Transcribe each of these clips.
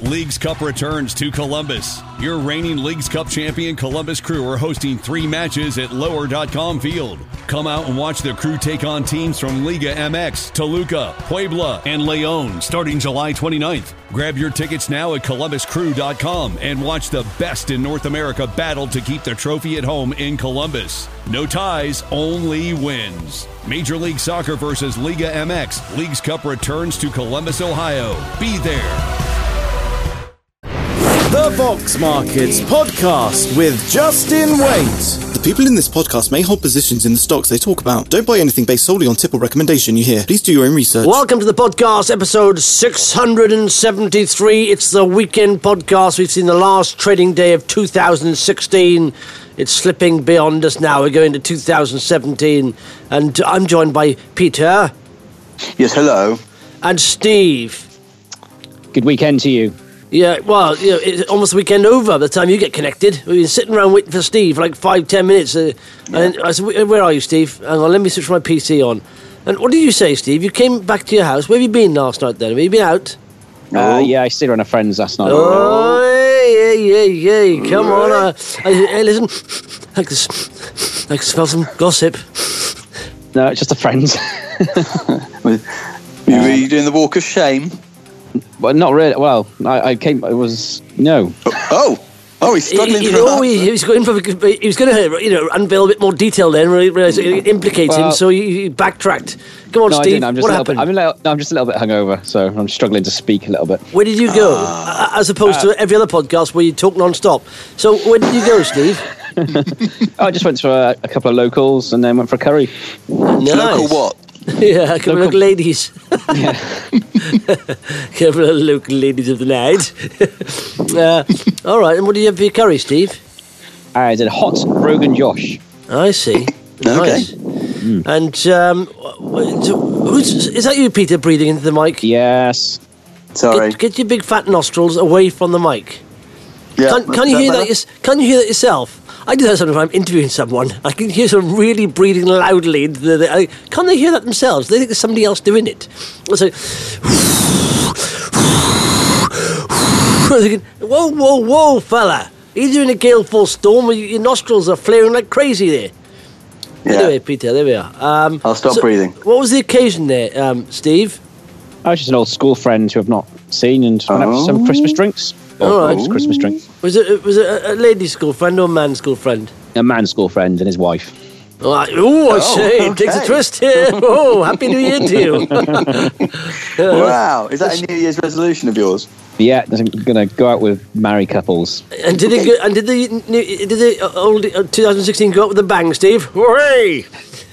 Leagues Cup returns to Columbus. Your reigning Leagues Cup champion Columbus Crew are hosting 3 matches at Lower.com Field. Come out and watch the Crew take on teams from Liga MX, Toluca, Puebla, and Leon starting July 29th. Grab your tickets now at ColumbusCrew.com and watch the best in North America battle to keep the trophy at home in Columbus. No ties, only wins. Major League Soccer versus Liga MX. Leagues Cup returns to Columbus, Ohio. Be there. The Vox Markets Podcast with Justin Waite. The people in this podcast may hold positions in the stocks they talk about. Don't buy anything based solely on tip or recommendation you hear. Please do your own research. Welcome to the podcast, episode 673. It's the weekend podcast. We've seen the last trading day of 2016. It's slipping beyond us now. We're going to 2017. And I'm joined by Peter. Yes, hello. And Steve. Good weekend to you. Yeah, well, you know, it's almost the weekend over by the time you get connected. We've been sitting around waiting for Steve for like 5-10 minutes. And I said, where are you, Steve? Hang on, let me switch my PC on. And what did you say, Steve? You came back to your house. Where have you been last night then? Have you been out? Yeah, I stayed around a friend's last night. Oh, yeah. Come on. Hey, listen. I can smell some gossip. No, it's just a friend. Were you doing the walk of shame? Well, not really. Well, I came. It was no. Oh, he's struggling for that. He was going to, unveil a bit more detail then. Realize it implicates him, so he backtracked. Come on, no, Steve. I didn't. What happened? I'm just a little bit hungover, so I'm struggling to speak a little bit. Where did you go? As opposed to every other podcast where you talk non-stop. So where did you go, Steve? I just went to a couple of locals and then went for a curry. Nice. Local what? Yeah, a couple of ladies. Yeah. Couple of local ladies of the night. All right, and what do you have for your curry, Steve? I did hot Rogan Josh. I see. Nice. Okay. And is that you, Peter, breathing into the mic? Yes. Sorry. Get your big fat nostrils away from the mic. Yeah. Can you hear that? Can you hear that yourself? I do that sometimes when I'm interviewing someone. I can hear someone really breathing loudly. Can't they hear that themselves? They think there's somebody else doing it. So, thinking, whoa, fella. Are you doing a gale force storm? Your nostrils are flaring like crazy there. Yeah. Anyway, Peter, there we are. I'll stop breathing. What was the occasion there, Steve? I was just an old school friend who I've not seen and went out for some Christmas drinks. All right. Just Christmas drinks. Was it a lady school friend or a man school friend? A man's school friend and his wife. I say, it takes a twist here. Oh, Happy New Year to you. Wow, is that a New Year's resolution of yours? Yeah, I'm going to go out with married couples. And did the old 2016 go up with a bang, Steve? Hooray!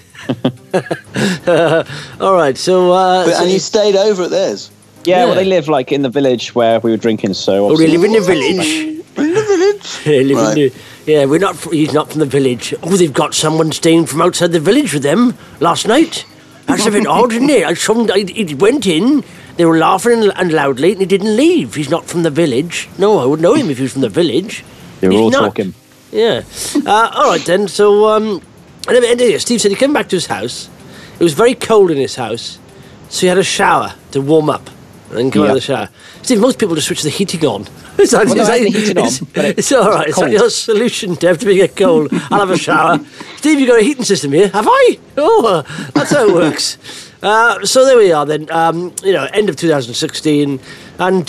All right, so... and you stayed over at theirs? Yeah, well, they live like in the village where we were drinking, so... Oh, they live in the village? In the village? They live in the... Yeah, he's not from the village. Oh, they've got someone staying from outside the village with them last night. That's a bit odd, isn't it? He went in, they were laughing and loudly, and he didn't leave. He's not from the village. No, I would know him if he was from the village. They were all talking. Yeah. All right, then. So, anyway, Steve said he came back to his house. It was very cold in his house, so he had a shower to warm up and come out of the shower. Steve, most people just switch the heating on. It's all right. Is that your solution to everything get cold? I'll have a shower. Steve, you've got a heating system here. Have I? Oh, that's how it works. So there we are then. End of 2016. And,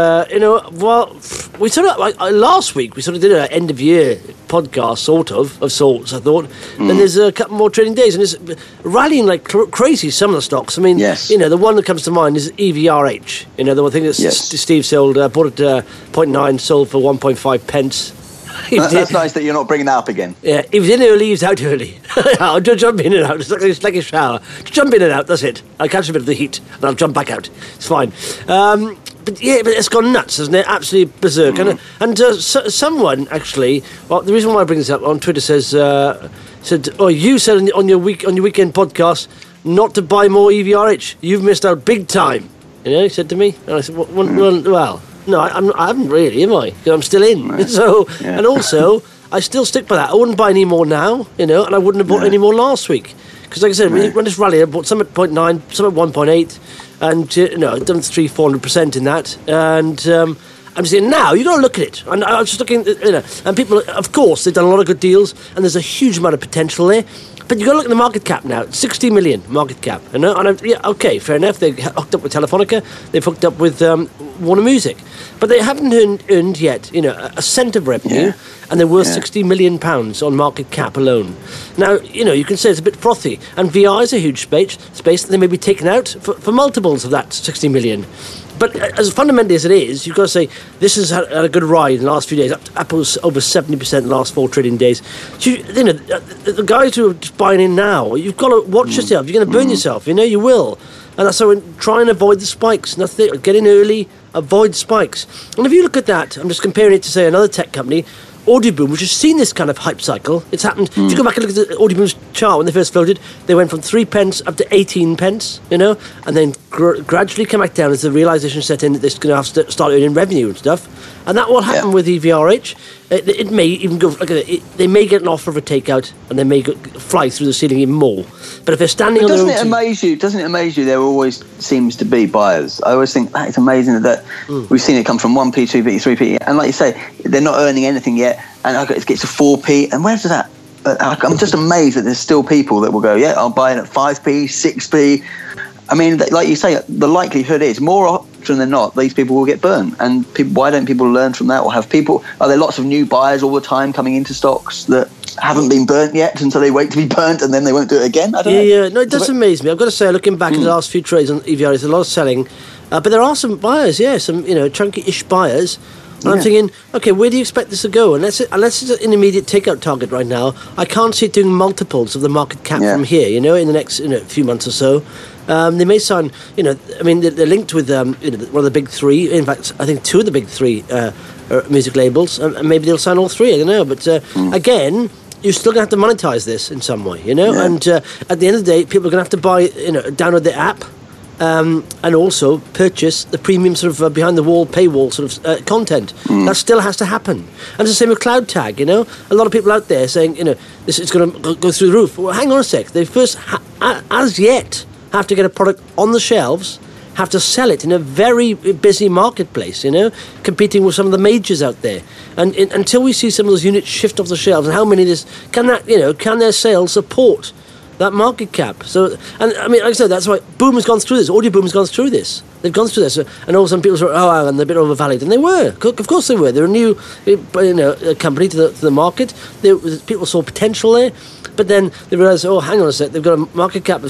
we sort of, last week, we sort of did an end of year podcast, of sorts, I thought. And there's a couple more trading days, and it's rallying like crazy, some of the stocks. I mean, the one that comes to mind is EVRH. The one thing that Steve sold, bought at 0.9, sold for 1.5 pence. That's nice that you're not bringing that up again. Yeah, he was in early, he was out early. I'll just jump in and out. It's like a shower. Just jump in and out, that's it. I'll catch a bit of the heat, and I'll jump back out. It's fine. But it's gone nuts, hasn't it? Absolutely berserk. And someone, actually, well, the reason why I bring this up on Twitter you said on your weekend podcast not to buy more EVRH. You've missed out big time. He said to me. And I said, well, no, I haven't really, am I? Because I'm still in. Right. So, and also, I still stick by that. I wouldn't buy any more now, and I wouldn't have bought any more last week. Because, like I said, when this rally, I bought some at 0.9, some at 1.8, and I've done 300-400% in that. And I'm saying now, you've got to look at it. And I was just looking, and people, of course, they've done a lot of good deals, and there's a huge amount of potential there. But you've got to look at the market cap now. 60 million market cap. Okay, fair enough. They hooked up with Telefonica. They've hooked up with Warner Music. But they haven't earned yet, a cent of revenue, and they're worth £60 million on market cap alone. Now, you can say it's a bit frothy, and VR is a huge space that they may be taken out for multiples of that 60 million. But as fundamentally as it is, you've got to say this has had a good ride in the last few days. Apple's over 70% in the last 4 trading days. So the guys who are just buying in now, you've got to watch yourself. You're going to burn yourself. You will. And that's so try and avoid the spikes. Get in early, avoid spikes. And if you look at that, I'm just comparing it to, say, another tech company, Audioboom, which has seen this kind of hype cycle. It's happened. If you go back and look at the Audioboom's chart when they first floated, they went from 3 pence up to 18 pence, and then gradually came back down as the realisation set in that they're going to have to start earning revenue and stuff. And that will happen with EVRH. It may even go. They may get an offer of a takeout, and they may fly through the ceiling even more. But if they're standing on their own, doesn't it amaze you? There always seems to be buyers. I always think that it's amazing that we've seen it come from 1p, 2p, 3p, and like you say, they're not earning anything yet, and it gets to 4p, and where's that? I'm just amazed that there's still people that will go, I'll buy it at 5p, 6p. I mean, like you say, the likelihood is more often than not these people will get burnt, and why don't people learn from that? Or are there lots of new buyers all the time coming into stocks that haven't been burnt yet, and so they wait to be burnt and then they won't do it again? I don't know. Yeah, no, it does amaze me. I've got to say, looking back at the last few trades on EVR, there's a lot of selling, but there are some buyers, some chunky-ish buyers. And I'm thinking, okay, where do you expect this to go? Unless it's an immediate takeout target right now, I can't see it doing multiples of the market cap from here, in the next few months or so. They may sign, they're linked with one of the big 3. In fact, I think 2 of the big 3 music labels, and maybe they'll sign all 3, I don't know. But again, you're still going to have to monetize this in some way, and at the end of the day, people are going to have to buy, download the app, and also purchase the premium sort of behind-the-wall paywall sort of content. That still has to happen. And it's the same with Cloud Tag, A lot of people out there saying, this is going to go through the roof. Well, hang on a sec. They first, as yet, have to get a product on the shelves, have to sell it in a very busy marketplace, competing with some of the majors out there. And until we see some of those units shift off the shelves, and how many of this, can their sales support that market cap? So, and I mean, like I said, that's why Boom has gone through this. Audioboom has gone through this. They've gone through this, and all some people say, and they're a bit overvalued, and they were. Of course, they were. They're a new, company to the market. People saw potential there, but then they realised, hang on a sec, they've got a market cap of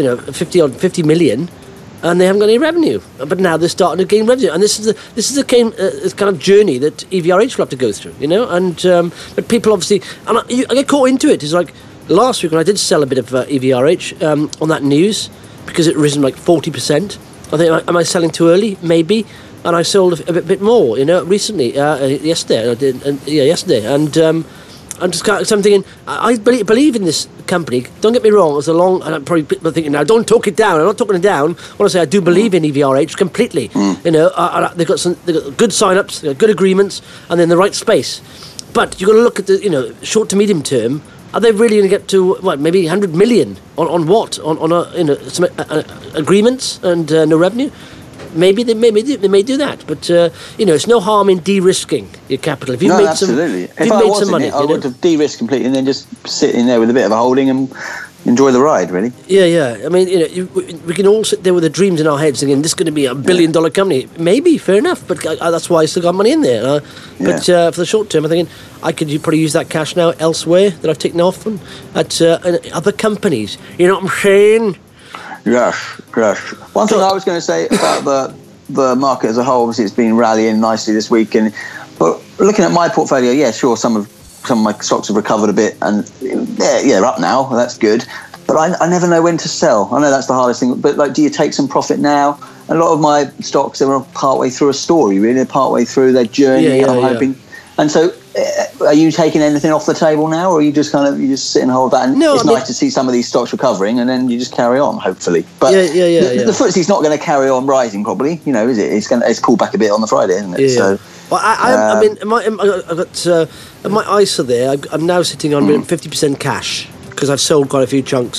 50 million, and they haven't got any revenue. But now they're starting to gain revenue, and this is a kind of journey that EVRH will have to go through, And but people obviously, and I get caught into it. It's like, last week when I did sell a bit of EVRH on that news, because it risen like 40%, I think, am I selling too early? Maybe. And I sold a bit more, recently, yesterday. Yesterday. And I'm thinking, I believe in this company. Don't get me wrong, it's a long, and I'm probably people thinking now, don't talk it down. I'm not talking it down. I want to say I do believe in EVRH completely. They've got good sign-ups, they've got good agreements, and they're in the right space. But you've got to look at the, short to medium term. Are they really going to get to maybe 100 million on what? On some agreements and no revenue? Maybe they may do that, but it's no harm in de-risking your capital. If you've made absolutely. If I was some money, I would have de-risked completely and then just sit in there with a bit of a holding and enjoy the ride, really. Yeah. I mean, we can all sit there with the dreams in our heads thinking this is going to be a $1 billion company. Maybe, fair enough, but that's why I still got money in there. But for the short term, I'm thinking I could probably use that cash now elsewhere that I've taken off from at other companies. You know what I'm saying? Yes. One thing I was going to say about the market as a whole, obviously it's been rallying nicely this week, but looking at my portfolio, sure, some of my stocks have recovered a bit, and they're up now. That's good, but I never know when to sell. I know that's the hardest thing. But do you take some profit now? A lot of my stocks, they were partway through a story, really. They're partway through their journey. I'm hoping, and so. Are you taking anything off the table now, or are you just sit and hold that? And it's nice to see some of these stocks recovering, and then you just carry on, hopefully. But the FTSE's not going to carry on rising, probably. Is it? It's pulled back a bit on the Friday, isn't it? Yeah. So, well, I mean, I've got my ISA there. I'm now sitting on 50% cash because I've sold quite a few chunks,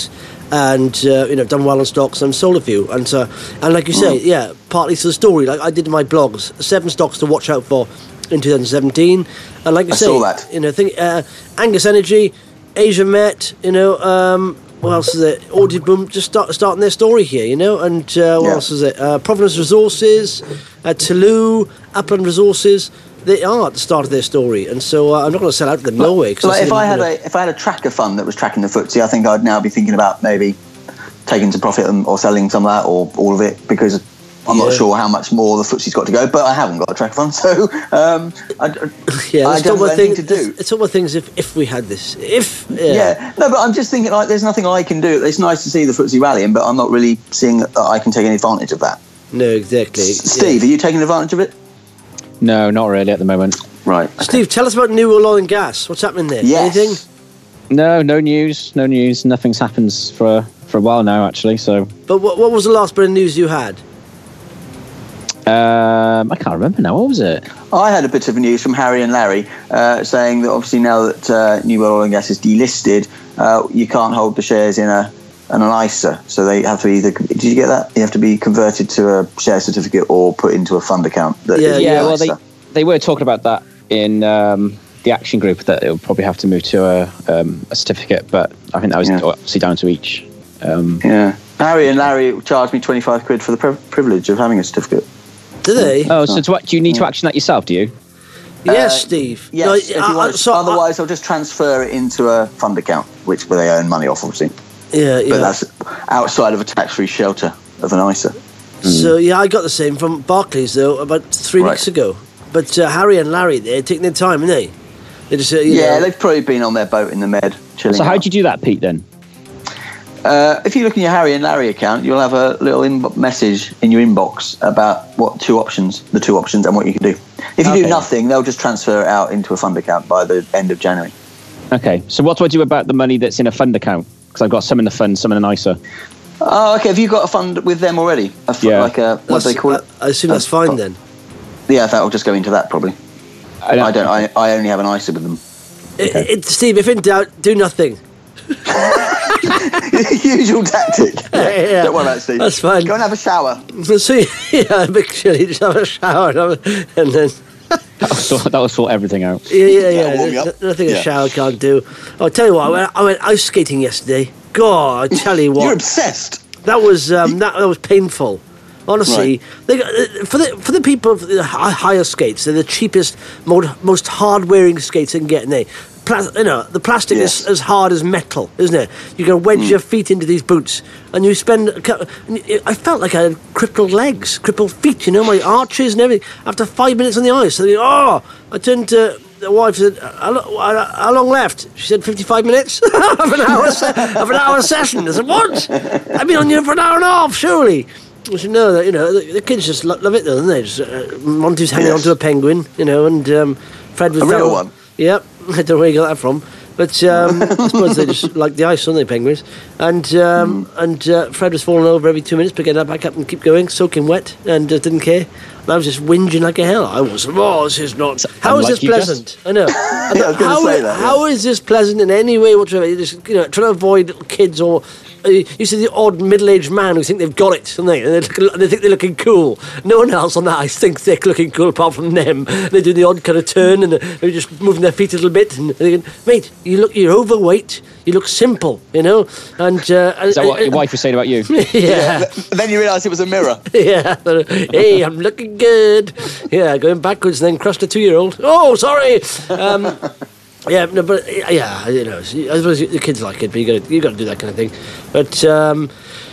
and done well on stocks and sold a few, and like you say, partly to the story. Like I did in my blogs, 7 stocks to watch out for in 2017, and like you say, saw that. Angus Energy, Asia Met, what else is it? Audioboom just starting their story here, and what else is it? Providence Resources, Toulouse, Upland Resources. They are at the start of their story, and so I'm not going to sell out to them no way. If I had a tracker fund that was tracking the FTSE, I think I'd now be thinking about maybe taking some profit or selling some of that or all of it, because I'm not sure how much more the FTSE's got to go, but I haven't got a tracker fund, so I don't have anything to do. It's all the things if we had this. No, but I'm just thinking, like, there's nothing I can do. It's nice to see the FTSE rallying, but I'm not really seeing that I can take any advantage of that. No, exactly. Steve, are you taking advantage of it? No, not really at the moment. Right. Okay. Steve, tell us about New World Oil and Gas. What's happening there? Yes. Anything? No news. Nothing's happened for a while now, actually. So. But what was the last bit of news you had? I can't remember now. What was it? I had a bit of news from Harry and Larry saying that obviously now that New World Oil and Gas is delisted, you can't hold the shares in an ISA. So they have to either. Did you get that? You have to be converted to a share certificate or put into a fund account. Well, they were talking about that in the action group, that it would probably have to move to a certificate, but I think that was obviously down to each. Harry and Larry charged me 25 quid for the privilege of having a certificate. Do they? Oh, so do you need to action that yourself, do you? Yes, Steve. Yes, if you want otherwise I'll just transfer it into a fund account, where they earn money off, obviously. But that's outside of a tax-free shelter of an ISA. So, I got the same from Barclays, though, about 3 weeks ago. But Harry and Larry, they're taking their time, aren't they? They just, they've probably been on their boat in the Med, chilling. So how do you do that, Pete, then? If you look in your Harry and Larry account, you'll have a little message in your inbox about the two options, and what you can do. If you do nothing, they'll just transfer it out into a fund account by the end of January. Okay, so what do I do about the money that's in a fund account? Because I've got some in the fund, some in an ISA. Oh, okay. Have you got a fund with them already? What do they call it? I assume that's fine then. Yeah, that'll just go into that probably. I only have an ISA with them. Steve, if in doubt, do nothing. Usual tactic. Don't worry about it, Steve. That's fine. Go and have a shower. So, big chilly. Just have a shower and then. That'll sort everything out. Nothing a shower can't do. I'll tell you what. I went ice skating yesterday. God, I tell you what. You're obsessed. That was that was painful. Honestly, for the people of the higher skates, they're the cheapest, most hard-wearing skates they can get in there. The plastic is as hard as metal, isn't it? You can wedge your feet into these boots, and you spend. I felt like I had crippled legs, crippled feet. My arches and everything. After 5 minutes on the ice, I turned to the wife and said, "How long left?" She said, 55 minutes of an hour session. I said, "What? I've been on here for an hour and a half, surely." I said, "No, the kids just love it, though, don't they? Just, Monty's hanging onto a penguin, and Fred was a real one. Yep, I don't know where you got that from, but I suppose they just like the ice, don't they, penguins? And Fred was falling over every 2 minutes, picking that back up and keep going, soaking wet, and didn't care. And I was just whinging like a hell. I was, this is not. How is this pleasant? I know. I was going to say that. How is this pleasant in any way whatsoever? You just trying to avoid little kids or. You see the odd middle-aged man who think they've got it, don't they? And they think they're looking cool. No one else on that ice thinks they're looking cool apart from them. They do the odd kind of turn and they're just moving their feet a little bit. And they're thinking, mate, you're overweight. You look simple, And is that what your wife was saying about you? Yeah. Then you realise it was a mirror. Yeah. Hey, I'm looking good. Yeah, going backwards and then crushed a 2-year-old. Oh, sorry. Yeah, no, but I suppose the kids like it, but you got to do that kind of thing. But so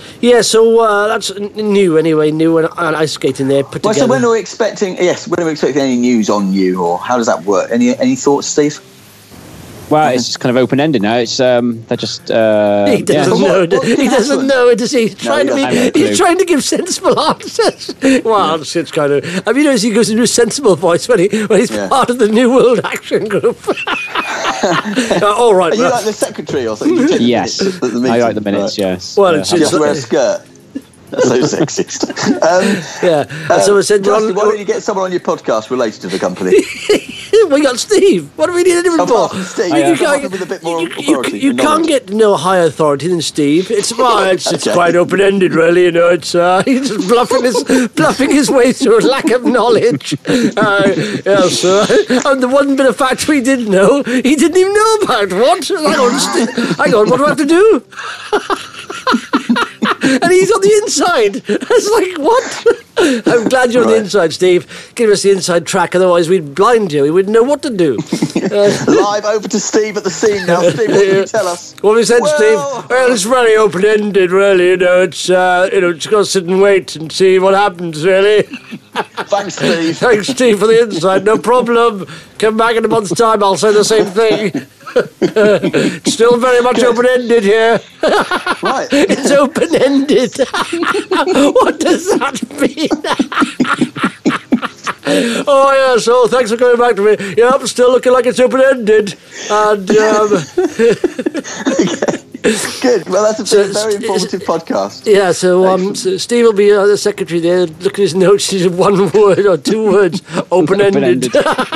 that's new anyway. New and ice skating there put together. So when are we expecting? Yes, when are we expecting any news on you, or how does that work? Any thoughts, Steve? Well, it's just kind of open-ended now. It's they're just. He doesn't know. He doesn't know. Does he? He's trying to give sensible answers. Well, it's kind of. Have you noticed he goes into a sensible voice when he's part of the New World Action Group? All right. Are you like the secretary or something? Yes. I like the minutes. Right. Yes. Well, it's just wear a skirt. That's so sexist. So I said, Justin, why don't you get someone on your podcast related to the company? We got Steve. What do we need anyone for? Steve, with a bit more authority. You can't get no higher authority than Steve. It's quite open-ended, really. You know, it's he's just bluffing his way through a lack of knowledge. Yes, and the one bit of fact we didn't know, he didn't even know about. What? Hang on, what do I have to do? And he's on the inside. It's like, what? I'm glad you're on the inside, Steve. Give us the inside track, otherwise we'd blind you. We wouldn't know what to do. Live over to Steve at the scene now. Steve, what can you tell us? What have we said, Steve? Well, it's very open-ended, really. You know, it's just got to sit and wait and see what happens, really. Thanks, Steve. Thanks, Steve, for the insight. No problem. Come back in a month's time, I'll say the same thing. Still very much open-ended here. Right. It's open-ended. What does that mean? Oh, yeah, so thanks for coming back to me. Yep, still looking like it's open-ended. And, Okay. Good. Well, that's a very informative podcast. Yeah, so Steve will be the secretary there. Look at his notes. He's one word or two words. Open-ended.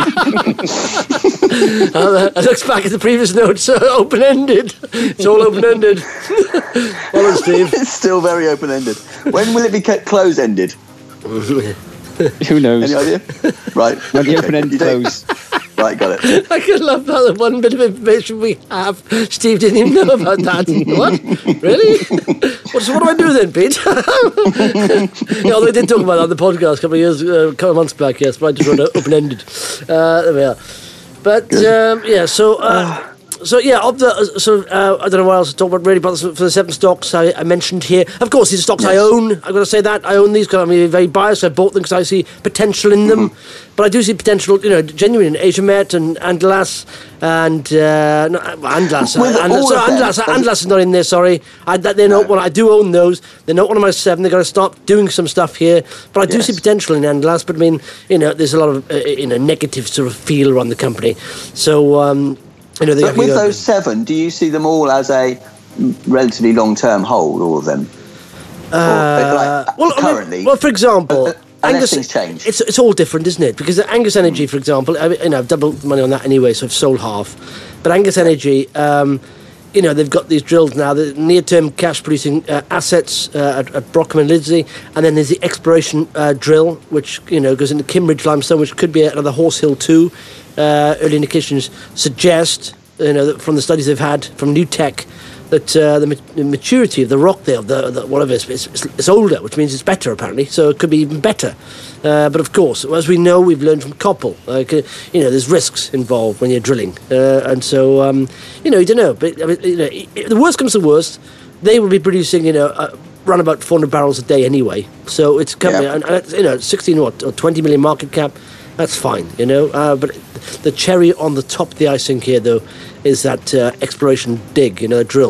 I looked back at the previous notes. Open-ended. It's all open-ended. Well done, Steve. It's still very open-ended. When will it be close-ended? Who knows? Any idea? Right. When the open-ended close. Right, got it. I can love that. The one bit of information we have, Steve didn't even know about that. What? Really? What do I do then, Pete? Yeah, although I did talk about that on the podcast a couple of months back, yes, but I just wrote open-ended. There we are. But, So yeah, of the I don't know what else to talk about really, but for the 7 stocks I mentioned here, of course these are stocks I own. I've got to say that I own these because I'm very biased. I bought them because I see potential in them, but I do see potential, genuine in AsiaMet and Andlas Andlas is not in there. Sorry, they're not one. I do own those. They're not one of my 7. They've got to start doing some stuff here, but I do see potential in Andlas. But I mean, there's a lot of negative sort of feel around the company. So. But with those 7, do you see them all as a relatively long-term hold, all of them? Currently? For example... unless things change. It's all different, isn't it? Because Angus Energy, for example, I've doubled money on that anyway, so I've sold half. But Angus Energy, they've got these drills now, the near-term cash-producing assets at Brockham and Lidsey, and then there's the exploration drill, which goes into Kimmeridge limestone, which could be another Horse Hill 2. Early indications suggest, that from the studies they've had from New Tech, that the maturity of the rock there, whatever it's older, which means it's better apparently. So it could be even better. But of course, as we know, we've learned from Koppel. There's risks involved when you're drilling, and so you don't know. But the worst comes to worst, they will be producing around about 400 barrels a day anyway. So it's coming, and 16 or 20 million market cap. That's fine, but the cherry on the top of the icing here, though, is that exploration dig, drill.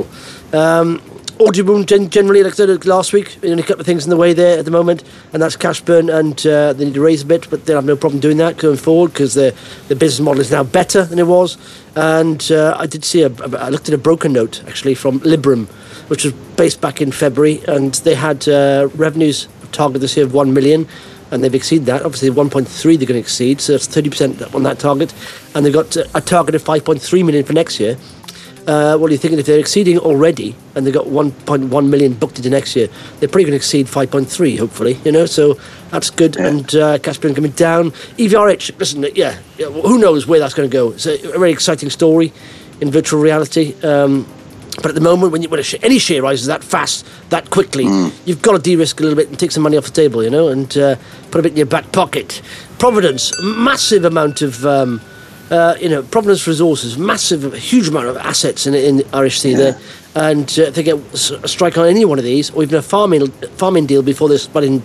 Audioboom generally, like I said last week, only a couple of things in the way there at the moment, and that's cash burn, and they need to raise a bit, but they'll have no problem doing that going forward because the business model is now better than it was. And I did see I looked at a broker note actually from Librum, which was based back in February, and they had revenues target this year of 1 million. And they've exceeded that. Obviously, 1.3 they're going to exceed, so that's 30% on that target. And they've got a target of 5.3 million for next year. What are you thinking? If they're exceeding already, and they've got 1.1 million booked into next year, they're probably going to exceed 5.3, hopefully. So that's good. Yeah. And cash burn coming down. EVRH, listen, who knows where that's going to go? It's a very exciting story in virtual reality. But at the moment, when any share rises that fast, that quickly, you've got to de-risk a little bit and take some money off the table, and put a bit in your back pocket. Providence, massive amount of, Providence Resources, huge amount of assets in RHC there. And if they get a strike on any one of these, or even a farming deal before this spring,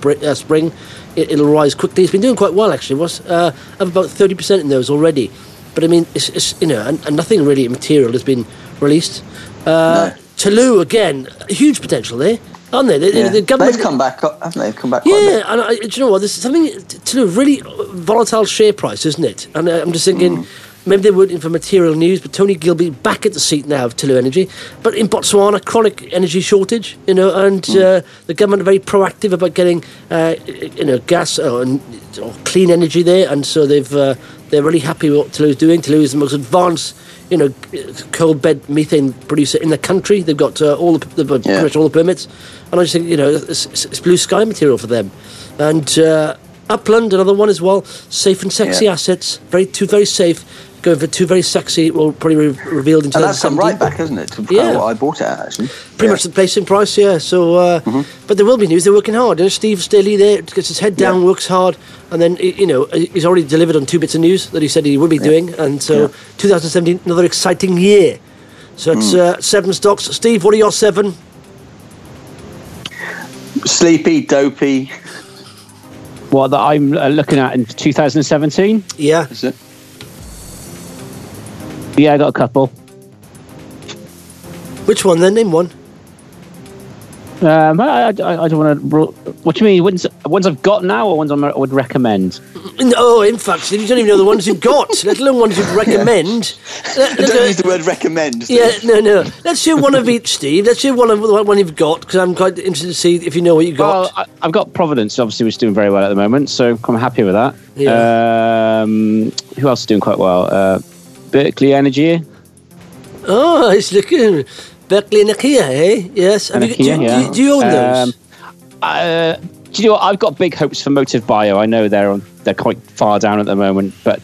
it'll rise quickly. It's been doing quite well, actually. Up about 30% in those already. But I mean, it's and nothing really material has been released. Toulouse again, huge potential there, aren't they? The government, they've come back, haven't they? Come back. Yeah, and do you know what? This is something Toulouse, really volatile share price, isn't it? And I'm just thinking, maybe they're waiting for material news, but Tony Gilby back at the seat now of Tullow Energy. But in Botswana, chronic energy shortage, and the government are very proactive about getting, gas or clean energy there, and so they're really happy with what Tullow's doing. Tullow is the most advanced, coal bed methane producer in the country. They've got pretty much all the permits, and I just think it's blue sky material for them. And Upland, another one as well, safe and sexy assets, two very safe. Going for two very sexy, well, probably revealed in 2017. And that's come right back, isn't it? To what I bought it at, actually. Pretty much the placing price, yeah. So, but there will be news. They're working hard. Steve Staley there gets his head down, works hard, and then he's already delivered on 2 bits of news that he said he would be doing. And so, 2017, another exciting year. So it's 7 stocks. Steve, what are your 7? Sleepy, dopey. What that I'm looking at in 2017? Yeah. Is it? Yeah, I got a couple. Which one then? Name one. I don't want to. What do you mean? Ones I've got now, or ones I would recommend? No, in fact, you don't even know the ones you've got, let alone ones you'd recommend. Don't use the word recommend. Steve. Yeah, no. Let's hear one of each, Steve. Let's hear one you've got, because I'm quite interested to see if you know what you got. Well, I've got Providence, obviously, which is doing very well at the moment, so I'm happy with that. Yeah. Who else is doing quite well? Berkeley Energy. Oh, it's looking Berkeley Energy, eh? Yes. Do you own those? Do you know what? I've got big hopes for Motive Bio. I know they're quite far down at the moment, but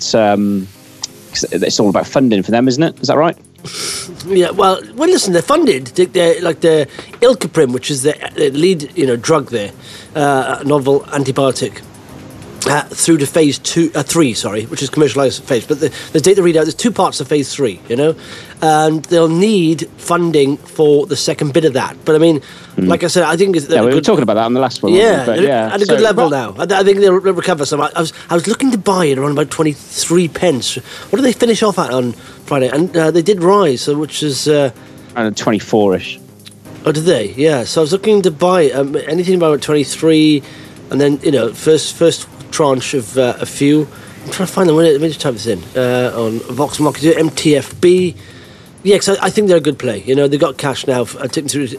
it's all about funding for them, isn't it? Is that right? Yeah. Well, listen, they're funded. They're like the Ilcaprim, which is the lead, drug there, novel antibiotic. Through to phase 3, which is commercialised phase. But the data readout, there's 2 parts of phase 3, and they'll need funding for the second bit of that. But I mean, like I said, I think we were talking about that on the last one. At a good level now. I think they'll recover some. I was looking to buy it around about 23 pence. What did they finish off at on Friday? And they did rise, which is around 24ish. Oh, did they? Yeah. So I was looking to buy anything about 23, and then first tranche of a few. I'm trying to find them. Let me just type this in on Vox Market. MTFB. Yeah, because I think they're a good play. They've got cash now. But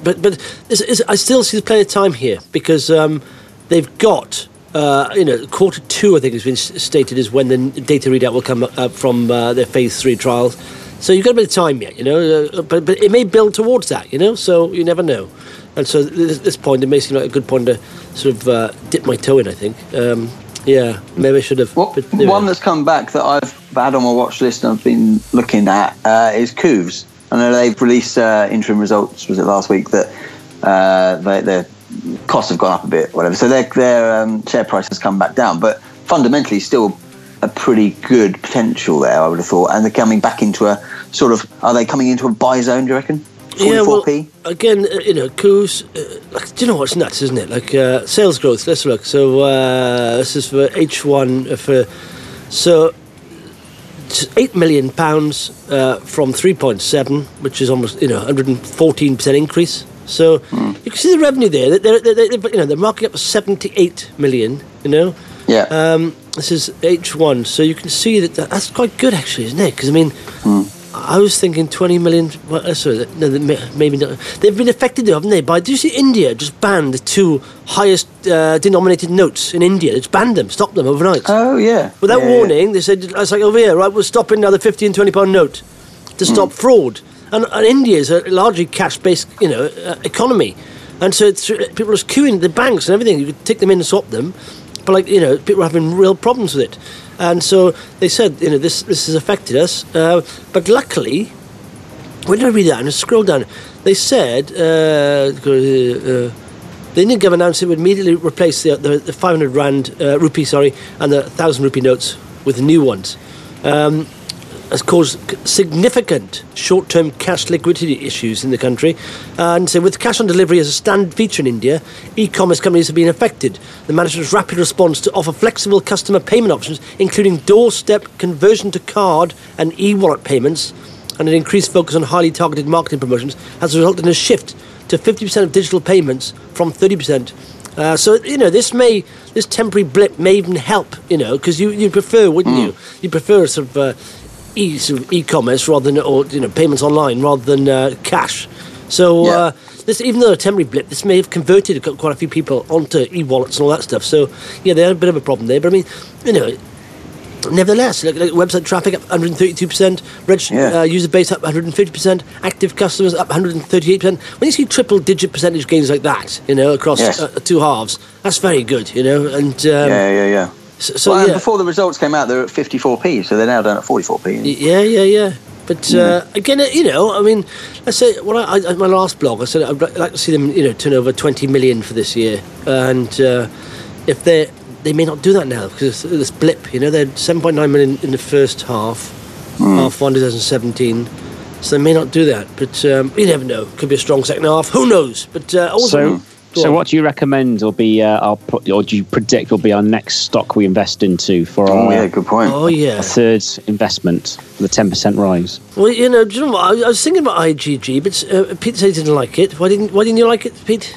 I still see there's plenty of time here, because they've got quarter 2, I think has been stated, is when the data readout will come up from their phase 3 trials. So you've got a bit of time yet, but it may build towards that, so you never know. And so at this point, it may seem like a good point to sort of dip my toe in, I think. Yeah, maybe I should have. One that's come back that I've had on my watch list and I've been looking at is Cooves. I know they've released interim results, was it last week, that their costs have gone up a bit, whatever. So their share price has come back down, but fundamentally still a pretty good potential there, I would have thought. And they're coming back into a sort of, are they coming into a buy zone, do you reckon? 44p? Yeah, well, again, Cooves, do you know what's nuts, isn't it? Like sales growth, let's look. So this is for H1, so £8 million from 3.7, which is almost 114% increase. So you can see the revenue there. They're marking up to 78 million. Yeah. This is H1, so you can see that's quite good, actually, isn't it? Because I mean, I was thinking 20 million. Well, sorry, no, maybe not. They've been affected, though, haven't they? By, do you see India just banned the 2 highest denominated notes in India? It's banned them, stopped them overnight. Oh yeah. Without warning, they said, it's like over here, right? We're stopping now the £50 and £20 note to stop fraud. And India is a largely cash-based, economy, and so people are just queuing the banks and everything. You could take them in and swap them, but people are having real problems with it. And so they said, this has affected us. But luckily, when did I read that? And I scroll down. They said the Indian government announced it would immediately replace the 500 rand rupee, and the 1,000 rupee notes with the new ones. Has caused significant short-term cash liquidity issues in the country. And so with cash on delivery as a standard feature in India, e-commerce companies have been affected. The management's rapid response to offer flexible customer payment options, including doorstep conversion to card and e-wallet payments, and an increased focus on highly targeted marketing promotions, has resulted in a shift to 50% of digital payments from 30%. So, this temporary blip may even help, because you prefer, wouldn't you? You prefer sort of e-commerce rather than, or payments online rather than cash. So this, even though a temporary blip, this may have converted quite a few people onto e-wallets and all that stuff. So yeah, they had a bit of a problem there. But I mean, nevertheless, like website traffic up 132%, user base up 150%, active customers up 138%. When you see triple-digit percentage gains like that, across 2 halves, that's very good, And yeah. So and before the results came out, they were at 54p, so they're now down at 44p. Yeah. But again, I mean, let's say my last blog, I said I'd like to see them, turn over 20 million for this year, and if they may not do that now because of this blip. They're 7.9 million in the first half, half one 2017. So they may not do that, but you never know. Could be a strong second half. Who knows? But also. So what do you recommend will be, or do you predict will be our next stock we invest into for our good point. Our third investment for the 10% rise? Well, do you know what? I was thinking about IGG, but Pete said he didn't like it. Why didn't you like it, Pete?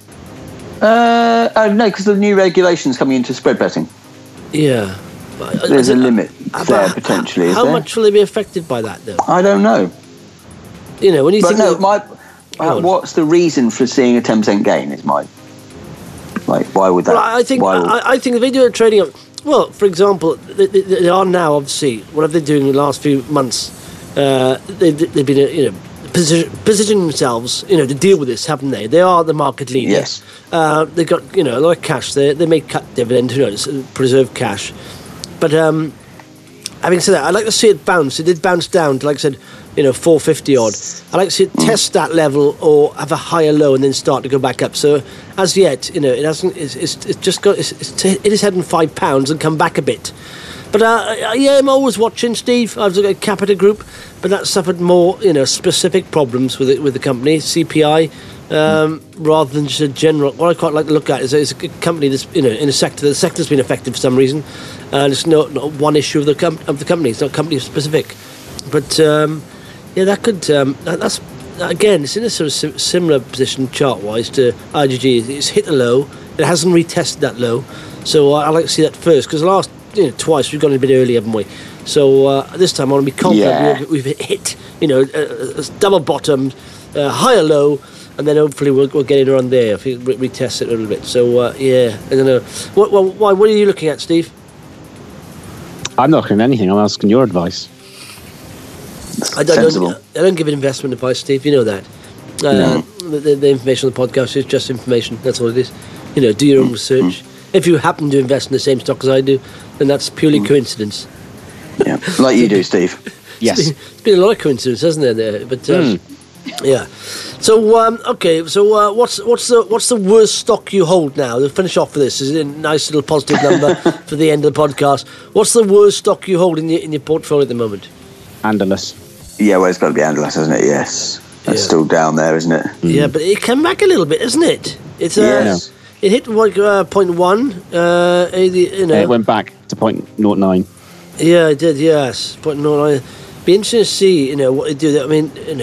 No, because the new regulations coming into spread betting. Yeah. There's a limit there, potentially. How much will they be affected by that, though? I don't know. When you think... what's the reason for seeing a 10% gain? Is my why would that? Well, I think if they do a trading up, well, for example, they are now obviously what have they doing in the last few months? They've been positioning themselves, to deal with this, haven't they? They are the market leader. Yes. They've got a lot of cash there. They may cut dividend, preserve cash, but having said that, I'd like to see it bounce. It did bounce down to, like I said, 450 odd. I'd like to see it test that level or have a higher low and then start to go back up. So as yet, it hasn't. It's just got. It is heading £5 and come back a bit. But I'm always watching, Steve. I was looking at Capita Group, but that suffered more, specific problems with the company, CPI, rather than just a general. What I quite like to look at is a company that's in a sector. The sector's been affected for some reason, and it's not one issue of the company. It's not company specific, but that could. That's again, it's in a sort of similar position chart wise to IGG. It's hit a low. It hasn't retested that low, so I like to see that first because the last. Twice we've gone a bit early, haven't we? So this time I want to be confident we've hit, a double bottomed, higher low, and then hopefully we'll get in around there if we retest it a little bit. So I don't know. What are you looking at, Steve? I'm not looking at anything. I'm asking your advice. I don't give investment advice, Steve. You know that. No. The information on the podcast is just information. That's all it is. Do your own research. If you happen to invest in the same stock as I do, then that's purely coincidence. Yeah, like you do, Steve. Yes. It's been a lot of coincidence, hasn't there? But yeah. So okay. So what's the worst stock you hold now? To finish off with this, is it a nice little positive number for the end of the podcast? What's the worst stock you hold in your portfolio at the moment? Andalus. Yeah, well, it's got to be Andalus, hasn't it? Yes, that's still down there, isn't it? Yeah, but it came back a little bit, isn't it? It's yes. It hit 0.1. It went back to 0.09. Yeah, it did. Yes, 0.09. Be interesting to see, what they do. I mean, I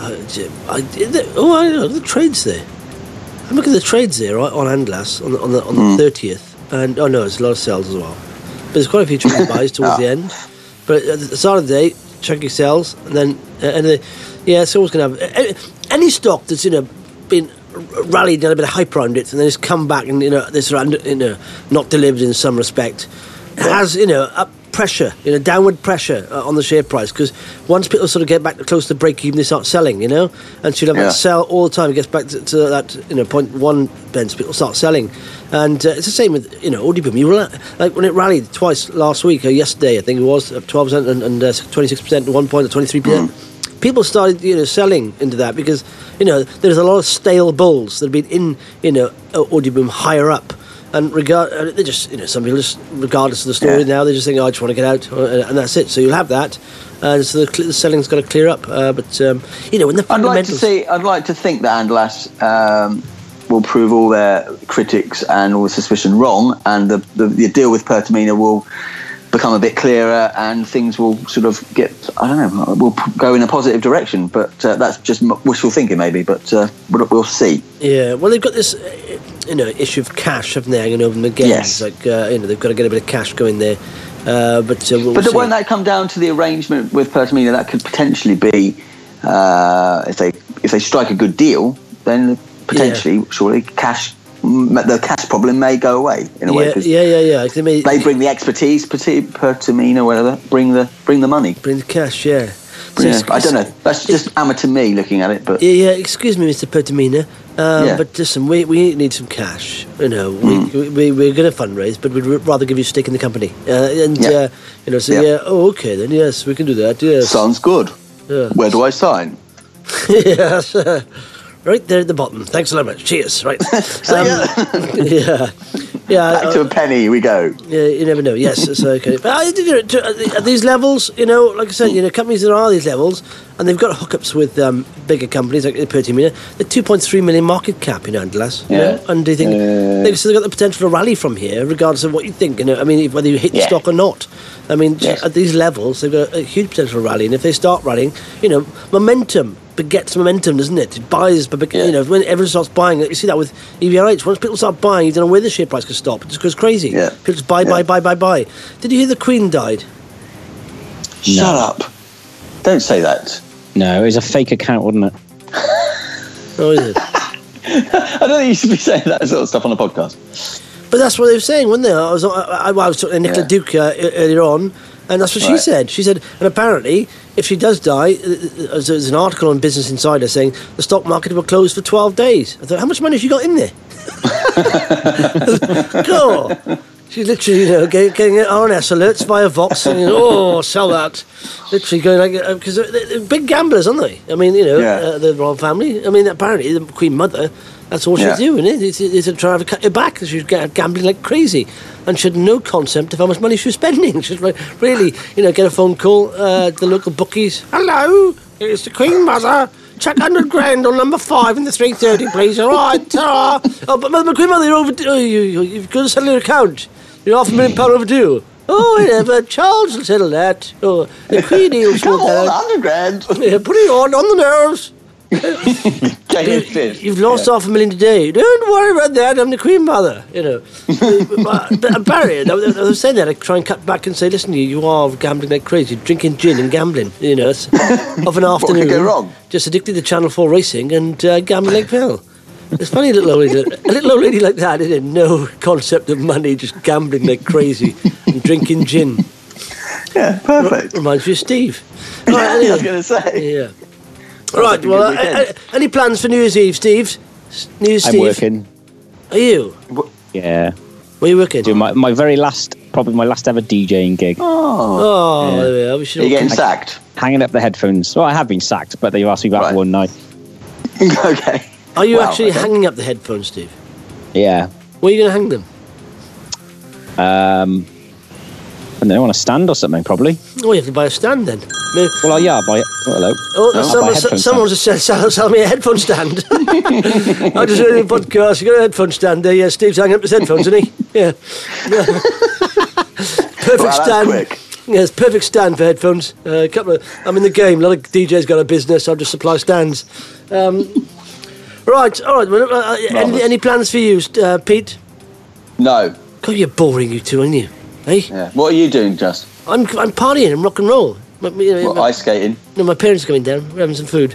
know the trades there. I'm looking at the trades there, right, on Andalus on the 30th, and there's a lot of sells as well. But there's quite a few chunky buys towards the end. But at the start of the day, chunky sells, and then it's always going to have any stock that's been rallied and a bit of hype around it, and then it's come back and this not delivered in some respect. It has up pressure, downward pressure on the share price because once people sort of get back close to break even, they start selling, and so you'll have that sell all the time. It gets back to that 0.1 pence, people start selling, and it's the same with Audible. You will like when it rallied twice last week or yesterday, I think it was up 12% and 26% at one point at 23%. People started, selling into that because, there's a lot of stale bulls that have been in, Audioboom higher up, and they just, some people just, regardless of the story now, they just think, I just want to get out, and that's it. So you'll have that, and so the selling's got to clear up. But when the fundamentals, I'd like to think that Andalus will prove all their critics and all the suspicion wrong, and the deal with Pertamina will become a bit clearer and things will sort of get, will go in a positive direction, but that's just wishful thinking maybe, but we'll see. Yeah, well, they've got this issue of cash, haven't they, hanging over them again. Yes. It's like they've got to get a bit of cash going there, But won't that come down to the arrangement with Pertamina? That could potentially be if they strike a good deal, then potentially, surely the cash problem may go away in a way. Yeah. They bring the expertise, Pertamina, whatever. Bring the money. Bring the cash. Yeah. I don't know. That's just amateur me looking at it, but Excuse me, Mr. Pertamina. But listen, we need some cash. We're going to fundraise, but we'd rather give you a stake in the company. Okay then. Yes, we can do that. Yes. Sounds good. Yeah. Where do I sign? Yes. Right there at the bottom. Thanks so much. Cheers. Right. Back to a penny we go. Yeah, you never know. Yes, it's okay. But at these levels, like I said, companies that are these levels, and they've got hookups with bigger companies like Pertamina. They're 2.3 million market cap in Andlas. And do you think they've got the potential to rally from here, regardless of what you think? Whether you hit the stock or not. At these levels, they've got a huge potential to rally, and if they start rallying, momentum begets momentum, doesn't it? It buys, when everyone starts buying, you see that with EVRH. Once people start buying, you don't know where the share price can stop. It just goes crazy. Yeah. People just buy. Did you hear the Queen died? Shut up! Don't say that. No, it was a fake account, wasn't it? Oh, is it? I don't think you should be saying that sort of stuff on a podcast. But that's what they were saying, weren't they? I was talking to Nicola Duke earlier on, and that's what she said. She said, and apparently, if she does die, there's an article on Business Insider saying the stock market will close for 12 days. I thought, how much money has she got in there? God. She's literally, getting RNS alerts via Vox, and sell that. Literally going like, because they're big gamblers, aren't they? The royal family. Apparently the Queen Mother, that's all she's doing, is to try to cut her back. She's gambling like crazy, and she had no concept of how much money she was spending. She's really, get a phone call, the local bookies. Hello, it's the Queen Mother. Check 100 grand on number 5 in the 3:30, please. All right, ta-ra. Oh, but my Queen Mother, you're overdue. You've got to settle your account. You're £500,000 overdue. Oh, whatever. Charles will settle that. Oh, the Queen will settle that. Come on, 100 grand. Yeah, put it on the nerves. You've lost $500,000 today. Don't worry about that. I'm the Queen Mother. But Barry, I was saying that I try and cut back and say, listen, you are gambling like crazy, drinking gin and gambling. Of an afternoon. What could go wrong? Just addicted to Channel 4 racing and gambling like hell. It's funny, a little old lady like that, isn't it? No concept of money, just gambling like crazy and drinking gin. Yeah, perfect. Reminds me of Steve. Right, anyway. I was going to say. Yeah. Right, well, any plans for New Year's Eve, Steve? I'm working. Are you? Yeah. Where are you working? Doing my very last, probably my last ever DJing gig. Oh. There we are. We should. Are you getting sacked? Hanging up the headphones. Well, I have been sacked, but they've asked me back one night. Okay. Are you actually hanging up the headphones, Steve? Yeah. Where are you going to hang them? I don't know, on a stand or something, probably. Oh, you have to buy a stand then. Well, yeah, I'll buy it. Oh, hello. Someone just sell me a headphone stand. I just heard a podcast. You got a headphone stand there? Yeah, Steve's hanging up his headphones, isn't he? Yeah. Perfect stand. Quick. Yes, perfect stand for headphones. I'm in the game. A lot of DJs got a business. I'll just supply stands. Right, all right. Well, any plans for you, Pete? No. God, you're boring, you two, aren't you? Hey? Yeah. What are you doing, Just? I'm partying and rock and roll. Ice skating? No, my parents are coming down. We're having some food.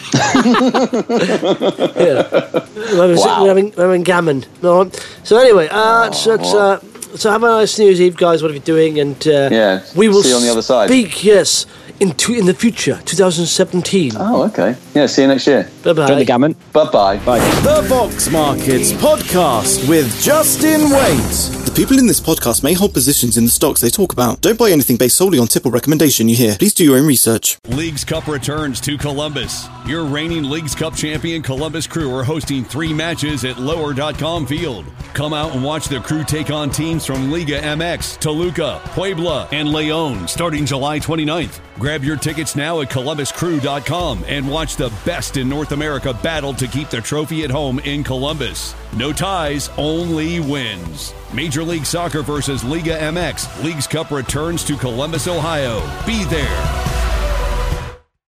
We're having gammon. No. So anyway, so have a nice New Year's Eve, guys. What are you doing? And we will see you on the other side. Speak, yes, in the future, 2017. Oh, okay. Yeah, see you next year. Bye-bye. Join the gammon. Bye-bye. Bye. The Vox Markets Podcast with Justin Waite. The people in this podcast may hold positions in the stocks they talk about. Don't buy anything based solely on tip or recommendation you hear. Please do your own research. Leagues Cup returns to Columbus. Your reigning Leagues Cup champion Columbus Crew are hosting 3 matches at Lower.com Field. Come out and watch the Crew take on teams from Liga MX, Toluca, Puebla, and Leon starting July 29th. Grab your tickets now at ColumbusCrew.com and watch the best in North America battle to keep the trophy at home in Columbus. No ties, only wins. Major League Soccer versus Liga MX. Leagues Cup returns to Columbus, Ohio. Be there.